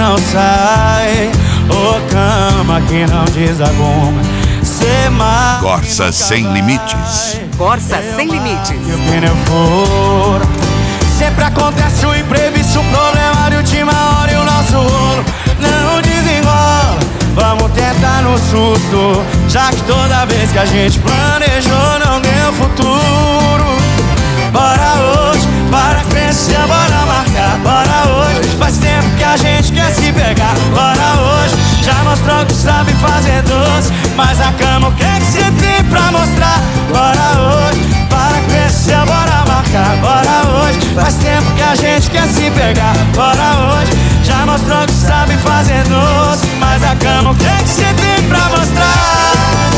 não sai, ô cama que não desaguma. Corsa Sem Limites. Corsa Sem Limites. E o pneu fura. Sempre acontece o imprevisto, um problema de última hora e o nosso rolo não desenrola. Vamos tentar no susto, já que toda vez que a gente planejou não deu futuro. Bora hoje, para crescer, bora marcar. Bora hoje, faz tempo que a gente quer se pegar. Bora hoje, já mostrou que sabe fazer doce, mas a cama o que você tem pra mostrar? Bora hoje, para crescer, bora marcar. Bora hoje, faz tempo que a gente quer se pegar. Bora hoje, já mostrou que sabe fazer doce, mas a cama o que você tem pra mostrar?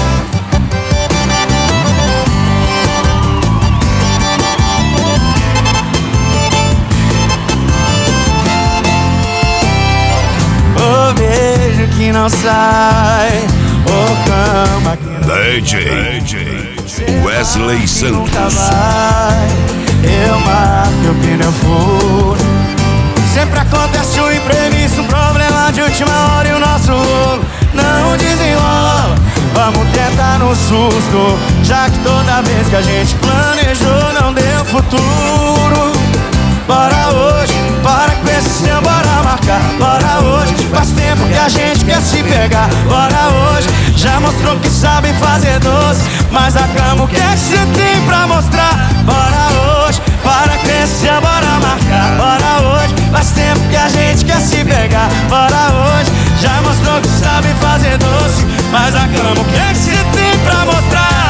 O beijo que não sai, o cama que não DJ Wesley Santos. Eu marco o pneu furo. Sempre acontece o imprevisto, um problema de última hora e o nosso rolo não desenrola. Vamos tentar no susto, já que toda vez que a gente planejou não deu futuro. Bora hoje, para com esse seu, bora marcar. Bora hoje, faz tempo que a gente quer se pegar. Bora hoje, já mostrou que sabe fazer doce, mas a cama o que você tem pra mostrar? Bora hoje, para com esse seu, bora marcar. Bora hoje, faz tempo que a gente quer se pegar. Bora hoje, já mostrou que sabe fazer doce, mas a cama o que você tem pra mostrar?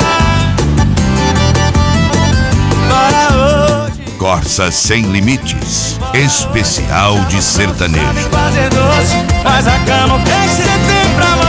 Bora hoje, Corsa Sem Limites, especial de sertanejo. fazer doce, mas a cama o que você tem pra mostrar?